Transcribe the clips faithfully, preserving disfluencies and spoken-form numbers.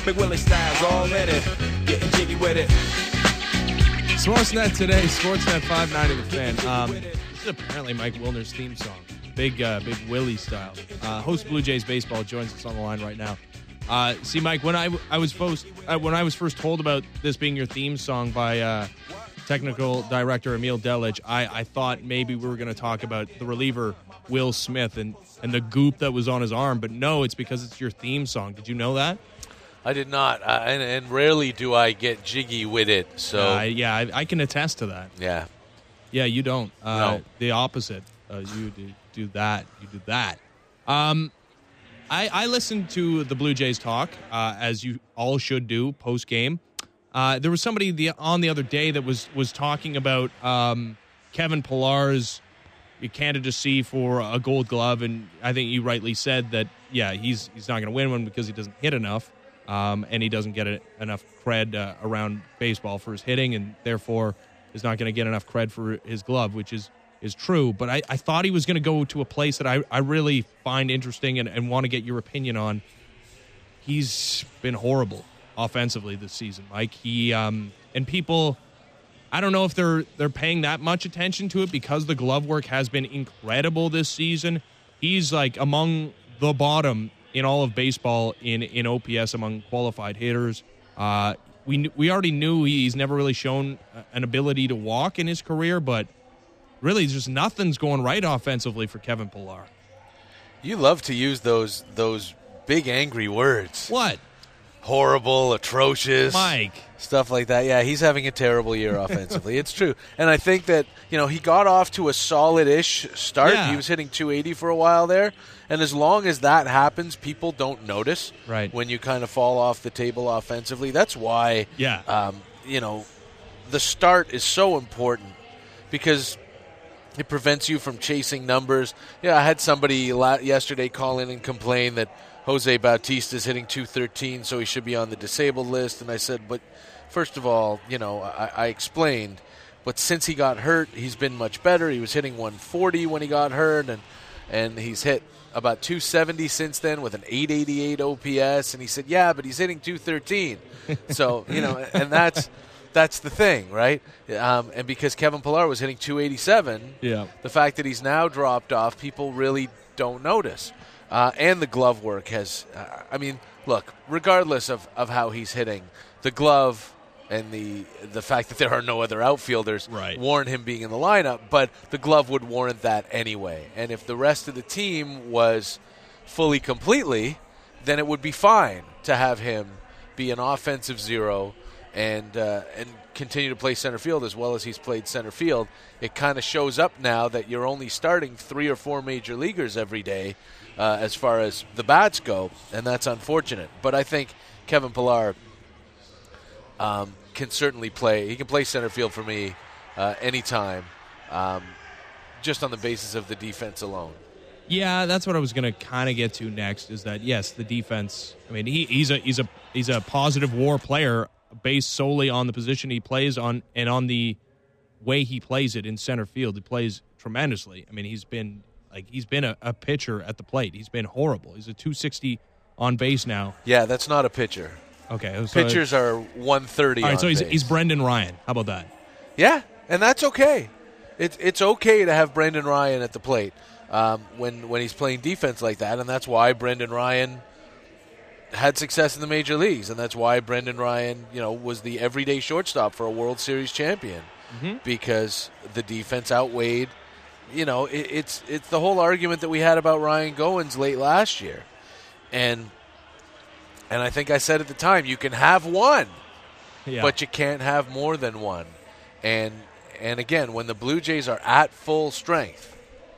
Big Willie Styles, all in it. Getting jiggy with it. Sportsnet today, Sportsnet five ninety The Fan. Um, this is apparently Mike Wilner's theme song. Big, uh, big Willie style. Uh, host of Blue Jays Baseball joins us on the line right now. Uh, see, Mike, when I, I was first, uh, when I was first told about this being your theme song by uh, technical director Emil Delich, I, I thought maybe we were going to talk about the reliever Will Smith and, and the goop that was on his arm, but no, it's because it's your theme song. Did you know that? I did not, uh, and, and rarely do I get jiggy with it. So uh, yeah, I, I can attest to that. Yeah, yeah, you don't. Uh, no, the opposite. Uh, you do, do that. You do that. Um, I, I listened to the Blue Jays talk, uh, as you all should do post game. Uh, there was somebody the, on the other day that was was talking about um, Kevin Pillar's candidacy for a Gold Glove, and I think you rightly said that. Yeah, he's he's not going to win one because he doesn't hit enough. Um, and he doesn't get a, enough cred uh, around baseball for his hitting, and therefore is not going to get enough cred for his glove, which is, is true. But I, I thought he was going to go to a place that I, I really find interesting and, and want to get your opinion on. He's been horrible offensively this season, Mike. He um, and people, I don't know if they're they're paying that much attention to it because the glove work has been incredible this season. He's like among the bottom in all of baseball in, in O P S among qualified hitters. Uh, we we already knew he's never really shown an ability to walk in his career, but really just nothing's going right offensively for Kevin Pillar. You love to use those those big angry words. What? Horrible, atrocious. Mike. Stuff like that. Yeah, he's having a terrible year offensively. It's true. And I think that, you know, he got off to a solid-ish start. Yeah. He was hitting two eighty for a while there. And as long as that happens, people don't notice right. when you kind of fall off the table offensively. That's why, yeah. um, you know, the start is so important because it prevents you from chasing numbers. Yeah, I had somebody la- yesterday call in and complain that Jose Bautista is hitting two thirteen, so he should be on the disabled list. And I said, but first of all, you know, I, I explained, but since he got hurt, he's been much better. He was hitting one forty when he got hurt, and and he's hit about two seventy since then with an eight eighty-eight O P S. And he said, yeah, but he's hitting two thirteen. So, you know, and that's that's the thing, right? Um, and because Kevin Pillar was hitting two eighty-seven, yeah. the fact that he's now dropped off, people really don't notice. Uh, and the glove work has, uh, I mean, look, regardless of, of how he's hitting, the glove and the the fact that there are no other outfielders right. warrant him being in the lineup, but the glove would warrant that anyway. And if the rest of the team was fully completely, then it would be fine to have him be an offensive zero and uh, and continue to play center field as well as he's played center field. It kind of shows up now that you're only starting three or four major leaguers every day uh, as far as the bats go, and that's unfortunate. But I think Kevin Pillar um, can certainly play. He can play center field for me uh, anytime, um, just on the basis of the defense alone. Yeah, that's what I was going to kind of get to next. Is that yes, the defense. I mean, he, he's a he's a he's a positive WAR player based solely on the position he plays on and on the way he plays it in center field. He plays tremendously. I mean, he's been like he's been a, a pitcher at the plate. He's been horrible. He's a two sixty on base now. Yeah, that's not a pitcher. Okay, so pitchers are one thirty. All right, on so he's base. he's Brendan Ryan. How about that? Yeah, and that's okay. It's it's okay to have Brendan Ryan at the plate um, when when he's playing defense like that, and that's why Brendan Ryan had success in the major leagues, and that's why Brendan Ryan, you know, was the everyday shortstop for a World Series champion mm-hmm. because the defense outweighed. You know, it, it's it's the whole argument that we had about Ryan Goins late last year, and and I think I said at the time, you can have one, yeah. but you can't have more than one, and and again, when the Blue Jays are at full strength,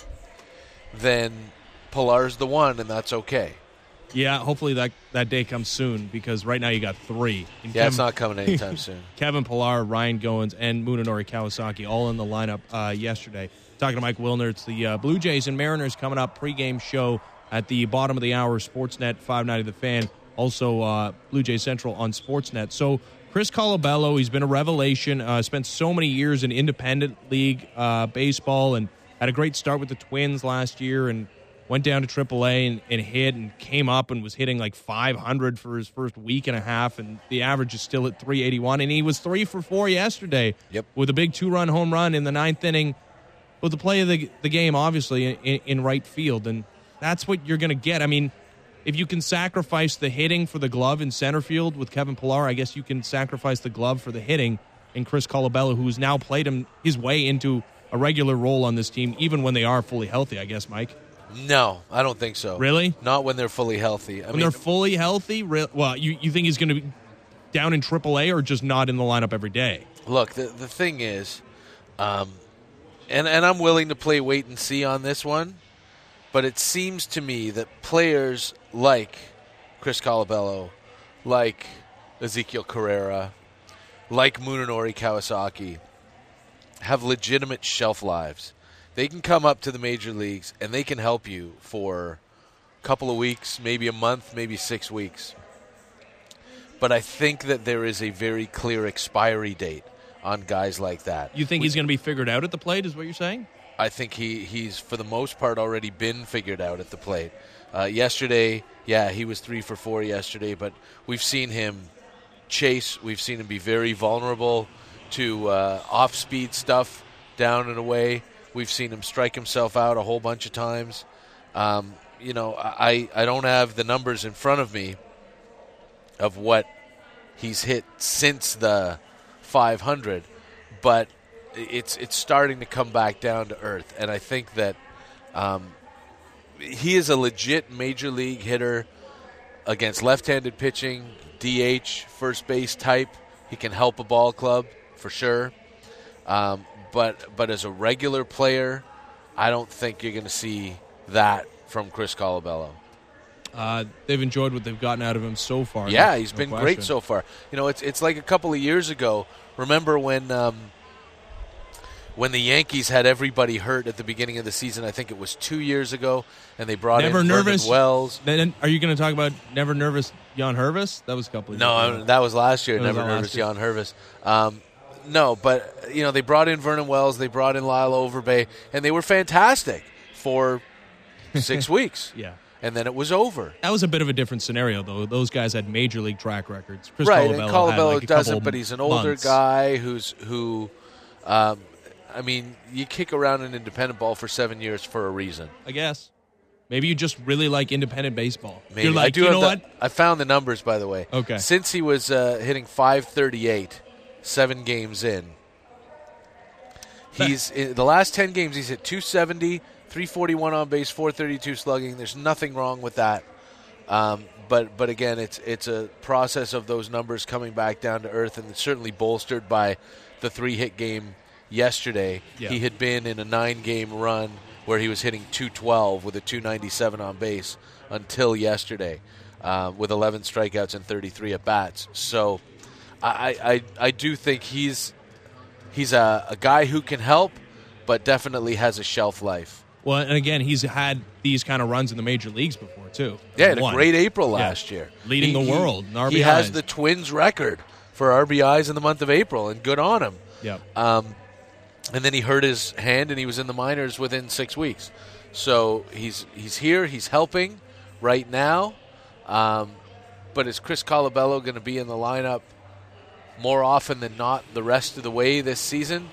then Pillar's the one, and that's okay. Yeah, hopefully that, that day comes soon because right now you got three. And yeah, Kevin, it's not coming anytime soon. Kevin Pillar, Ryan Goins, and Munenori Kawasaki all in the lineup uh, yesterday. Talking to Mike Wilner, it's the uh, Blue Jays and Mariners coming up pregame show at the bottom of the hour, Sportsnet five ninety The Fan, also uh, Blue Jays Central on Sportsnet. So Chris Colabello, he's been a revelation, uh, spent so many years in independent league uh, baseball and had a great start with the Twins last year and went down to triple A and, and hit and came up and was hitting like five hundred for his first week and a half, and the average is still at three eighty-one, and he was three for four yesterday Yep. with a big two-run home run in the ninth inning with the play of the, the game, obviously, in, in right field, and that's what you're going to get. I mean, if you can sacrifice the hitting for the glove in center field with Kevin Pillar, I guess you can sacrifice the glove for the hitting in Chris Colabello, who's now played him his way into a regular role on this team, even when they are fully healthy, I guess, Mike. No, I don't think so. Really? Not when they're fully healthy. I When mean, they're fully healthy? Re- well, you, you think he's going to be down in triple A or just not in the lineup every day? look, the the thing is, um, and and I'm willing to play wait and see on this one, but it seems to me that players like Chris Colabello, like Ezekiel Carrera, like Munenori Kawasaki, have legitimate shelf lives. They can come up to the major leagues and they can help you for a couple of weeks, maybe a month, maybe six weeks. But I think that there is a very clear expiry date on guys like that. You think he's going to be figured out at the plate, is what you're saying? I think he, he's, for the most part, already been figured out at the plate. Uh, yesterday, yeah, he was three for four yesterday, but we've seen him chase. We've seen him be very vulnerable to uh, off-speed stuff down and away. We've seen him strike himself out a whole bunch of times. Um, you know, I, I don't have the numbers in front of me of what he's hit since the five hundred, but it's it's starting to come back down to earth. And I think that um, he is a legit major league hitter against left-handed pitching, D H, first base type. He can help a ball club for sure. Um, but but as a regular player, I don't think you're going to see that from Chris Colabello. Uh, they've enjoyed what they've gotten out of him so far. Yeah, no, he's no been question. great so far. You know, it's it's like a couple of years ago. Remember when um, when the Yankees had everybody hurt at the beginning of the season? I think it was two years ago, and they brought Never in nervous. Vernon Wells. Then, are you going to talk about Never Nervous Jan Hervis? That was a couple of No, years I ago. mean, that was last year. That was Never last nervous, year. Jan Hervis. Um, no, but you know they brought in Vernon Wells, they brought in Lyle Overbay, and they were fantastic for six weeks. Yeah. And then it was over. That was a bit of a different scenario, though. Those guys had major league track records. Chris Right, Colabello and Colabello had like a doesn't, couple but he's an older months. guy who's who. Um, I mean, you kick around an independent ball for seven years for a reason. I guess. Maybe you just really like independent baseball. Maybe. You're like, I do you have know the- what? I found the numbers, by the way. Okay. Since he was uh, hitting five thirty-eight, seven games in, he's in the last ten games. He's hit two seventy, three forty-one on base, four thirty-two slugging. There's nothing wrong with that. Um, but but again, it's it's a process of those numbers coming back down to earth, and it's certainly bolstered by the three hit game yesterday. Yeah. He had been in a nine game run where he was hitting two twelve with a two ninety-seven on base until yesterday, uh, with eleven strikeouts and thirty-three at bats. So I I, I do think he's he's a, a guy who can help, but definitely has a shelf life. Well, and again, he's had these kind of runs in the major leagues before, too. Yeah, had a Won. great April Yeah. last year. Leading the world in R B Is. He has the Twins record for R B Is in the month of April, and good on him. Yep. Um, and then he hurt his hand, and he was in the minors within six weeks. So he's he's here. He's helping right now. Um, but is Chris Colabello going to be in the lineup more often than not the rest of the way this season?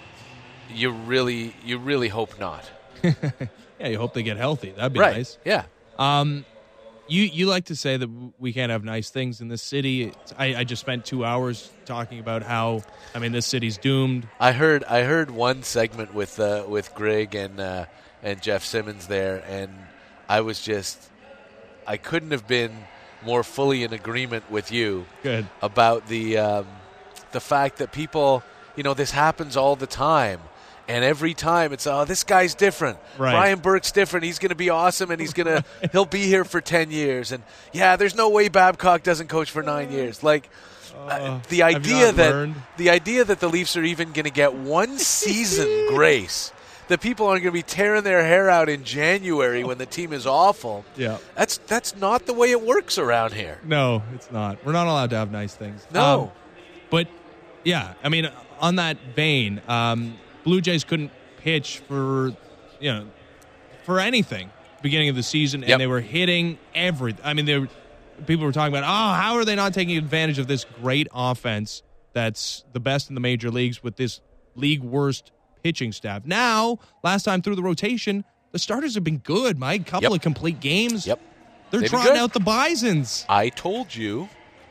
You really, you really hope not. Yeah, you hope they get healthy. That'd be Right? nice. Yeah. Um, you you like to say that we can't have nice things in this city. It's- I, I just spent two hours talking about how, I mean, this city's doomed. I heard I heard one segment with uh, with Greg and uh, and Jeff Simmons there, and I was just I couldn't have been more fully in agreement with you Good. about the um, the fact that people, you know, this happens all the time. And every time it's, oh, this guy's different. Right. Brian Burke's different. He's going to be awesome, and he's going to he'll be here for ten years. And yeah, there's no way Babcock doesn't coach for nine years. Like uh, the have you idea not that learned? the idea that the Leafs are even going to get one season grace, that people aren't going to be tearing their hair out in January when the team is awful. Yeah. That's that's not the way it works around here. No, it's not. We're not allowed to have nice things. No. Um, but, yeah, I mean, on that vein, um, Blue Jays couldn't pitch for, you know, for anything beginning of the season, and Yep. they were hitting every. I mean, they were, people were talking about, oh, how are they not taking advantage of this great offense that's the best in the major leagues with this league worst pitching staff? Now, last time through the rotation, the starters have been good, Mike. Couple Yep. of complete games. Yep. They're They've been trotting good. out the Bisons. I told you.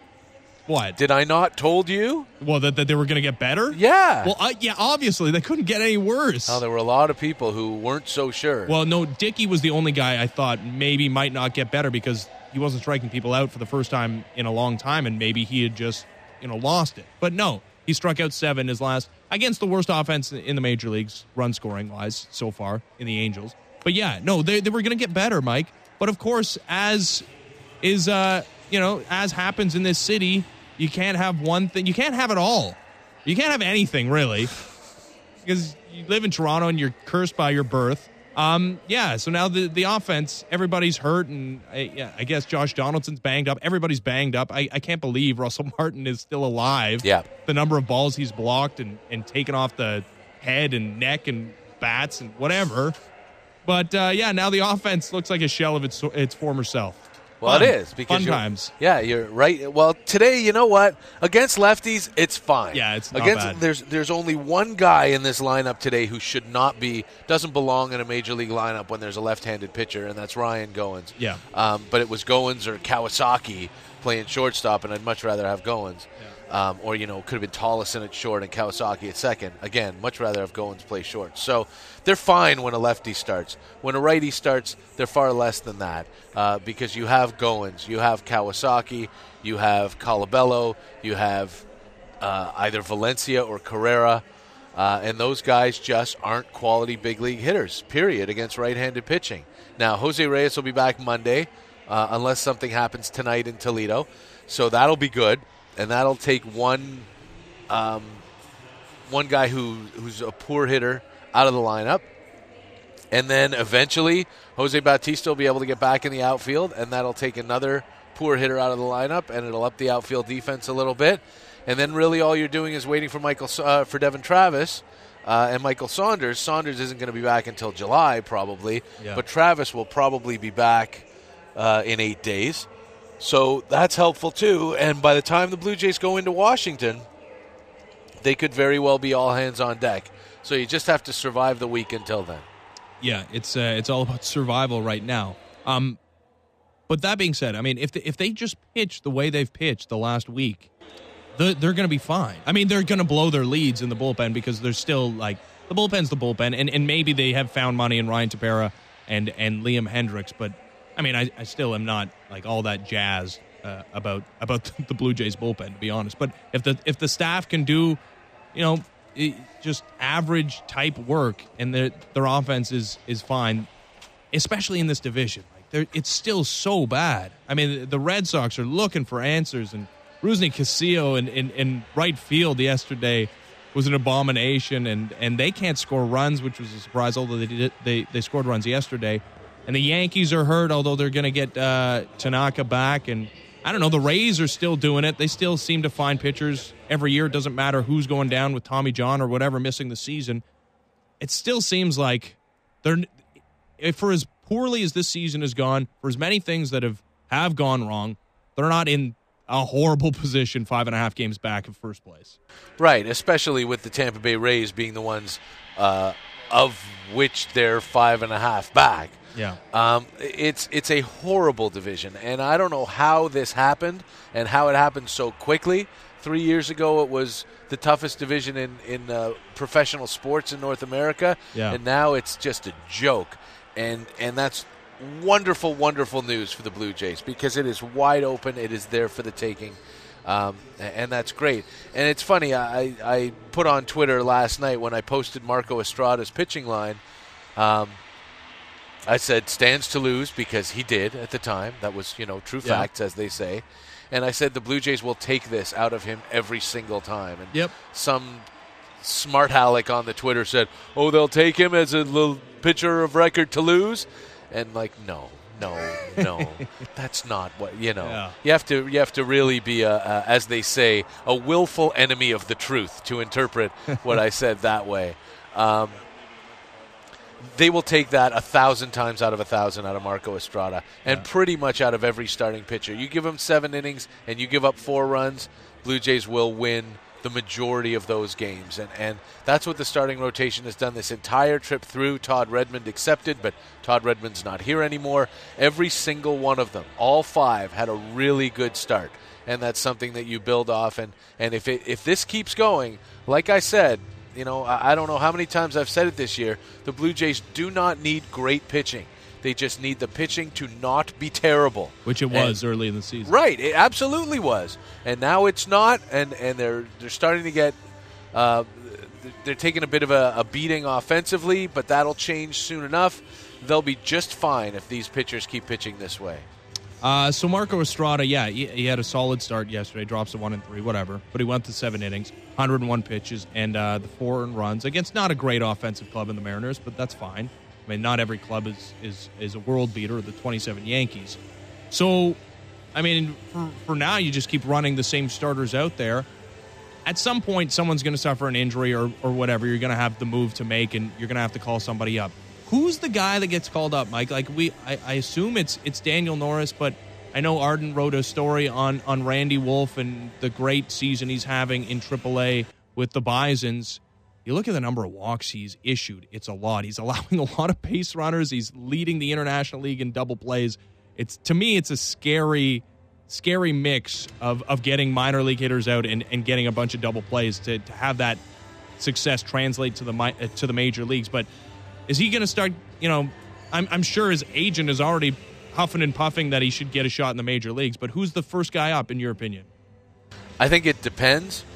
What? Did I not told you? Well, that, that they were going to get better? Yeah. Well, uh, yeah, obviously. They couldn't get any worse. Oh, there were a lot of people who weren't so sure. Well, no, Dickey was the only guy I thought maybe might not get better because he wasn't striking people out for the first time in a long time, and maybe he had just, you know, lost it. But no, he struck out seven his last against the worst offense in the major leagues, run scoring wise so far in the Angels. But yeah, no, they they were going to get better, Mike. But of course, as is uh, you know, as happens in this city, you can't have one thing. You can't have it all. You can't have anything really, because you live in Toronto and you're cursed by your birth. Um, yeah, so now the, the offense, everybody's hurt, and I, yeah, I guess Josh Donaldson's banged up. Everybody's banged up. I, I can't believe Russell Martin is still alive. Yeah. The number of balls he's blocked and, and taken off the head and neck and bats and whatever. But, uh, yeah, now the offense looks like a shell of its its former self. Well, Fun. it is. because Fun you're- times. Yeah, you're right. Well, today, you know what? Against lefties, it's fine. Yeah, it's not Against, bad. There's there's only one guy in this lineup today who should not be, doesn't belong in a major league lineup when there's a left-handed pitcher, and that's Ryan Goins. Yeah. Um, but it was Goins or Kawasaki playing shortstop, and I'd much rather have Goins. Um, or, you know, could have been Tollison at short and Kawasaki at second. Again, much rather have Goins play short. So they're fine when a lefty starts. When a righty starts, they're far less than that uh, because you have Goins, you have Kawasaki, you have Colabello, you have uh, either Valencia or Carrera, uh, and those guys just aren't quality big league hitters, period, against right-handed pitching. Now, Jose Reyes will be back Monday uh, unless something happens tonight in Toledo, so that'll be good. And that'll take one um, one guy who who's a poor hitter out of the lineup. And then eventually Jose Bautista will be able to get back in the outfield, and that'll take another poor hitter out of the lineup, and it'll up the outfield defense a little bit. And then really all you're doing is waiting for Michael uh, for Devin Travis uh, and Michael Saunders. Saunders isn't going to be back until July probably, Yeah. but Travis will probably be back uh, in eight days. So that's helpful, too. And by the time the Blue Jays go into Washington, they could very well be all hands on deck. So you just have to survive the week until then. Yeah, it's uh, it's all about survival right now. Um, but that being said, I mean, if they, if they just pitch the way they've pitched the last week, they're, they're going to be fine. I mean, they're going to blow their leads in the bullpen because they're still, like, the bullpen's the bullpen, and, and maybe they have found money in Ryan Tepera and, and Liam Hendricks, but I mean, I, I still am not like all that jazzed uh, about about the Blue Jays bullpen, to be honest. But if the if the staff can do, you know, it, just average type work, and their their offense is is fine, especially in this division. Like, they're, it's still so bad. I mean, the Red Sox are looking for answers, and Rusney Castillo in, in, in right field yesterday was an abomination, and, and they can't score runs, which was a surprise. Although they did, they they scored runs yesterday. And the Yankees are hurt, although they're going to get uh, Tanaka back. And I don't know, the Rays are still doing it. They still seem to find pitchers every year. It doesn't matter who's going down with Tommy John or whatever, missing the season. It still seems like they're, for as poorly as this season has gone, for as many things that have, have gone wrong, they're not in a horrible position five and a half games back in first place. Right, especially with the Tampa Bay Rays being the ones uh, of which they're five and a half back. Yeah. Um, it's it's a horrible division, and I don't know how this happened and how it happened so quickly. Three years ago, it was the toughest division in, in uh, professional sports in North America, Yeah. and now it's just a joke. And and that's wonderful, wonderful news for the Blue Jays because it is wide open. It is there for the taking, um, and that's great. And it's funny, I, I put on Twitter last night when I posted Marco Estrada's pitching line, um, I said stands to lose because he did at the time. That was, you know, true Yeah. facts, as they say. And I said the Blue Jays will take this out of him every single time. And Yep. some smart aleck on the Twitter said, oh, they'll take him as a little pitcher of record to lose. And, like, no, no, no. That's not what, you know. Yeah. You have to you have to really be, a, a, as they say, a willful enemy of the truth to interpret what I said that way. Um they will take that a thousand times out of a thousand out of Marco Estrada, and Yeah. pretty much out of every starting pitcher. You give him seven innings and you give up four runs, Blue Jays will win the majority of those games. And, and that's what the starting rotation has done this entire trip through. Todd Redmond accepted, but Todd Redmond's not here anymore. Every single one of them, all five, had a really good start. And that's something that you build off. And, and if it, if this keeps going, like I said, you know, I, I don't know how many times I've said it this year, the Blue Jays do not need great pitching. They just need the pitching to not be terrible. Which it was and, early in the season. Right, it absolutely was. And now it's not, and, and they're they're starting to get uh, they're taking a bit of a, a beating offensively, but that'll change soon enough. They'll be just fine if these pitchers keep pitching this way. Uh, so Marco Estrada, yeah, he, he had a solid start yesterday, drops to one and three, whatever. But he went to seven innings, one hundred one pitches, and uh, the four earned runs against not a great offensive club in the Mariners, but that's fine. I mean, not every club is is, is a world beater, the twenty-seven Yankees. So, I mean, for, for now, you just keep running the same starters out there. At some point, someone's going to suffer an injury or, or whatever. You're going to have the move to make, and you're going to have to call somebody up. Who's the guy that gets called up, Mike? Like we, I, I assume it's it's Daniel Norris, but I know Arden wrote a story on, on Randy Wolf and the great season he's having in triple A with the Bisons. You look at the number of walks he's issued, it's a lot. He's allowing a lot of base runners. He's leading the International League in double plays. It's to me, it's a scary, scary mix of, of getting minor league hitters out and, and getting a bunch of double plays to, to have that success translate to the to the major leagues. But is he going to start, you know, I'm, I'm sure his agent is already huffing and puffing that he should get a shot in the major leagues, but who's the first guy up in your opinion? I think it depends.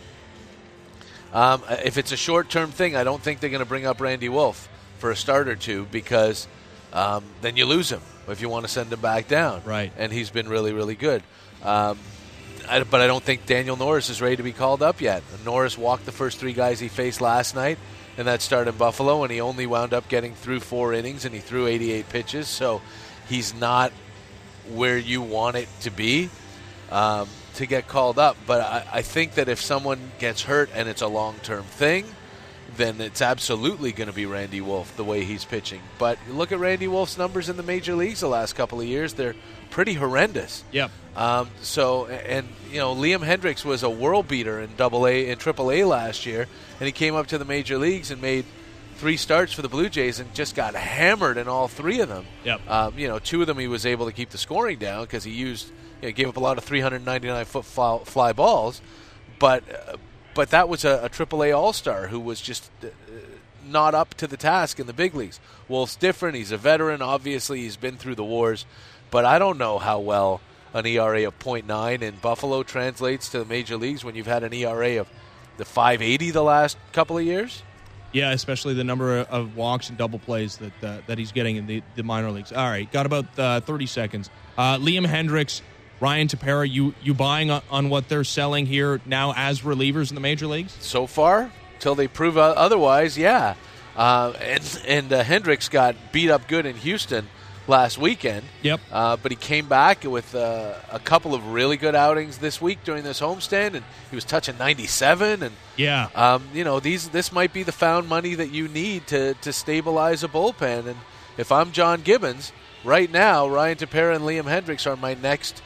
Um, if it's a short-term thing, I don't think they're going to bring up Randy Wolf for a start or two because um, then you lose him if you want to send him back down. Right. And he's been really, really good. Um, I, but I don't think Daniel Norris is ready to be called up yet. Norris walked the first three guys he faced last night, and that started in Buffalo, and he only wound up getting through four innings, and he threw eighty-eight pitches. So he's not where you want it to be um, to get called up. But I, I think that if someone gets hurt and it's a long-term thing, then it's absolutely going to be Randy Wolf the way he's pitching. But you look at Randy Wolf's numbers in the major leagues the last couple of years, they're pretty horrendous. Yep. Um, so, and, you know, Liam Hendricks was a world beater in double A and triple A last year, and he came up to the major leagues and made three starts for the Blue Jays and just got hammered in all three of them. Yep. Um, you know, two of them he was able to keep the scoring down because he used, you know, gave up a lot of three hundred ninety-nine foot fly, fly balls, but uh, but that was a, a triple A All-Star who was just uh, not up to the task in the big leagues. Wolf's different. He's a veteran. Obviously, he's been through the wars, but I don't know how well an E R A of point nine in Buffalo translates to the major leagues when you've had an E R A of the five eighty the last couple of years. Yeah, especially the number of walks and double plays that uh, that he's getting in the, the minor leagues. All right, got about uh, thirty seconds. Uh, Liam Hendricks, Ryan Tepera, you you buying on, on what they're selling here now as relievers in the major leagues? So far, till they prove otherwise, yeah. Uh, and and uh, Hendricks got beat up good in Houston last weekend. Yep. Uh, but he came back with uh, a couple of really good outings this week during this homestand, and he was touching ninety-seven. And yeah, um, you know, these this might be the found money that you need to to stabilize a bullpen. And if I'm John Gibbons, right now, Ryan Tepera and Liam Hendricks are my next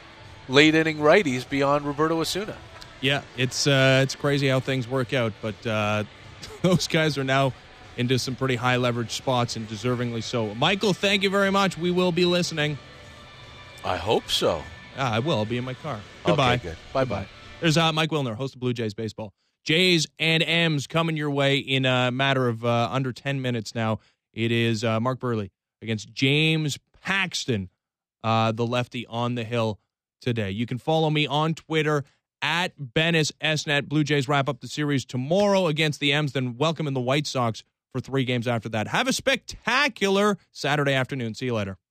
late inning righties beyond Roberto Osuna. Yeah, it's uh, it's crazy how things work out, but uh, those guys are now into some pretty high leverage spots, and deservingly so. Michael, thank you very much. We will be listening. I hope so. Ah, I will. I'll be in my car. Goodbye. Okay, good. Bye-bye. There's uh, Mike Wilner, host of Blue Jays Baseball. Jays and M's coming your way in a matter of uh, under ten minutes now. It is uh, Mark Burley against James Paxton, uh, the lefty on the hill today. You can follow me on Twitter at Bennis Esnet. Blue Jays wrap up the series tomorrow against the M's, then welcome in the White Sox for three games after that. Have a spectacular Saturday afternoon. See you later.